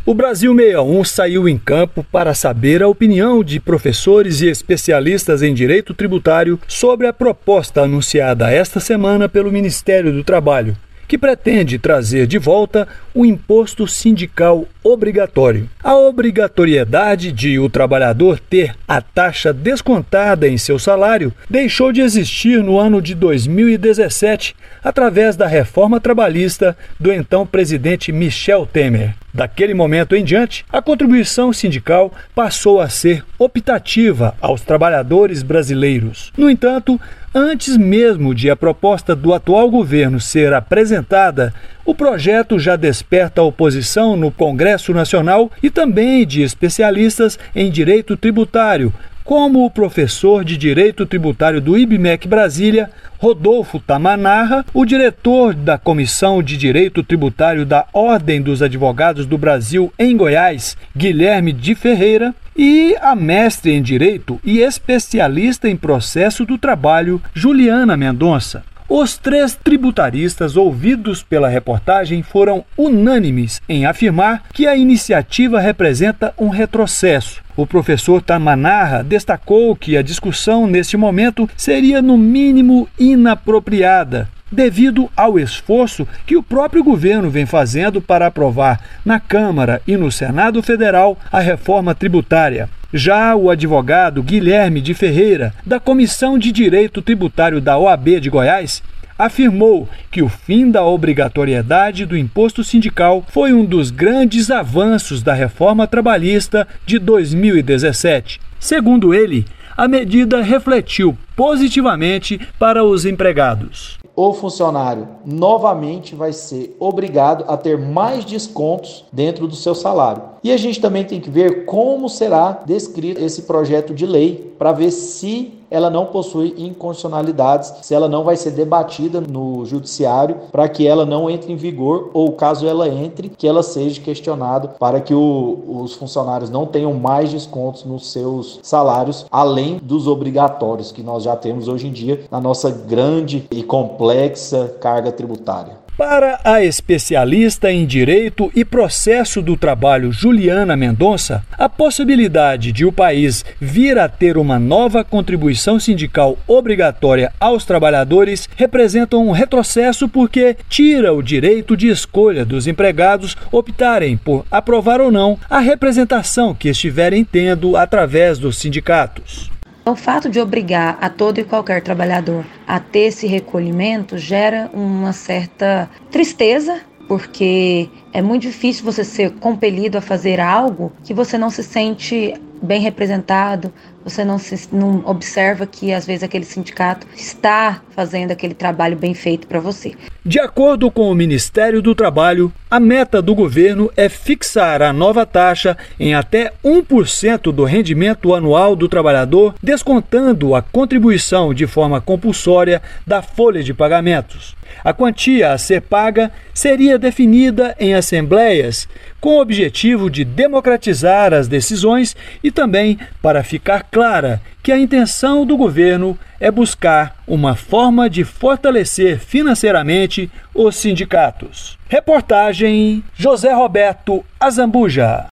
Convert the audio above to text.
O Brasil 61 saiu em campo para saber a opinião de professores e especialistas em direito tributário sobre a proposta anunciada esta semana pelo Ministério do Trabalho, que pretende trazer de volta o imposto sindical obrigatório. A obrigatoriedade de o trabalhador ter a taxa descontada em seu salário deixou de existir no ano de 2017, através da reforma trabalhista do então presidente Michel Temer. Daquele momento em diante, a contribuição sindical passou a ser optativa aos trabalhadores brasileiros. No entanto, antes mesmo de a proposta do atual governo ser apresentada, o projeto já desperta oposição no Congresso Nacional e também de especialistas em direito tributário, como o professor de Direito Tributário do IBMEC Brasília, Rodolfo Tamanarra, o diretor da Comissão de Direito Tributário da Ordem dos Advogados do Brasil em Goiás, Guilherme de Ferreira, e a mestre em Direito e especialista em Processo do Trabalho, Juliana Mendonça. Os três tributaristas ouvidos pela reportagem foram unânimes em afirmar que a iniciativa representa um retrocesso. O professor Tamanarra destacou que a discussão neste momento seria no mínimo inapropriada, devido ao esforço que o próprio governo vem fazendo para aprovar na Câmara e no Senado Federal a reforma tributária. Já o advogado Guilherme de Ferreira, da Comissão de Direito Tributário da OAB de Goiás, afirmou que o fim da obrigatoriedade do imposto sindical foi um dos grandes avanços da reforma trabalhista de 2017. Segundo ele, a medida refletiu positivamente para os empregados. O funcionário novamente vai ser obrigado a ter mais descontos dentro do seu salário. E a gente também tem que ver como será descrito esse projeto de lei para ver se ela não possui inconstitucionalidades, se ela não vai ser debatida no judiciário para que ela não entre em vigor ou, caso ela entre, que ela seja questionada para que os funcionários não tenham mais descontos nos seus salários, além dos obrigatórios que nós já temos hoje em dia na nossa grande e complexa carga tributária. Para a especialista em Direito e Processo do Trabalho Juliana Mendonça, a possibilidade de o país vir a ter uma nova contribuição sindical obrigatória aos trabalhadores representa um retrocesso porque tira o direito de escolha dos empregados optarem por aprovar ou não a representação que estiverem tendo através dos sindicatos. O fato de obrigar a todo e qualquer trabalhador a ter esse recolhimento gera uma certa tristeza, porque é muito difícil você ser compelido a fazer algo que você não se sente bem representado, você não observa que às vezes aquele sindicato está fazendo aquele trabalho bem feito para você. De acordo com o Ministério do Trabalho, a meta do governo é fixar a nova taxa em até 1% do rendimento anual do trabalhador, descontando a contribuição de forma compulsória da folha de pagamentos. A quantia a ser paga seria definida em assembleias, com o objetivo de democratizar as decisões e também para ficar clara que a intenção do governo é buscar uma forma de fortalecer financeiramente os sindicatos. Reportagem José Roberto Azambuja.